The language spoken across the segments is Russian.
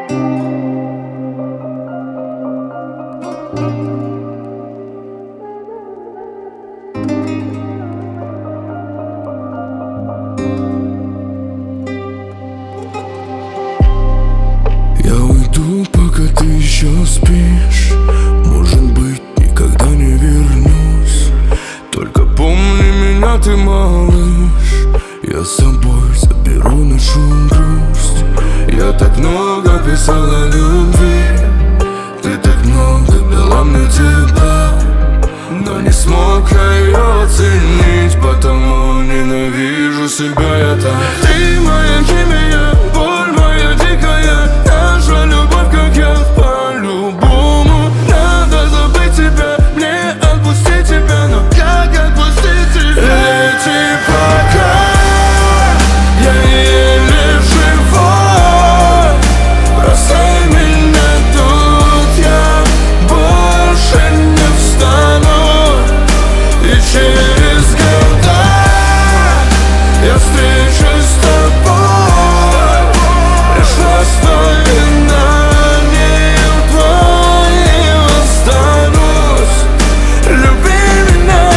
Я уйду, пока ты еще спишь. Может быть, никогда не вернусь. Только помни меня, ты малыш. Я с собой заберу нашу грусть. Я так много писал о любви, ты так много дала мне тепла, но не смог я ее оценить, потому ненавижу себя я так. Ты моя химия, боль моя дикая, наша любовь, как я по-любому. Надо забыть тебя, мне отпустить тебя, но как отпустить тебя? Лети пока, я еле живой. Бросай меня тут, я больше не встану. И через года я встречусь с тобой. Пришла с той вина, не твоим останусь. Люби меня,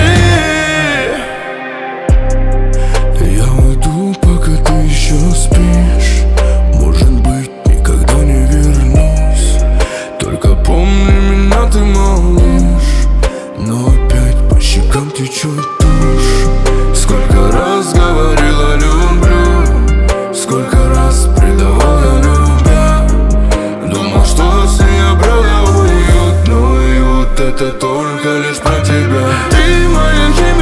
люби. Я уйду, пока ты еще спишь. Может быть, никогда не вернусь. Только помни меня, ты малыш. Но опять по щекам течет тушь. Сколько раз говорила люблю, сколько раз предавал я любя. Думал, что с ней обрел я уют, но уют это только лишь про тебя. Ты моя химия.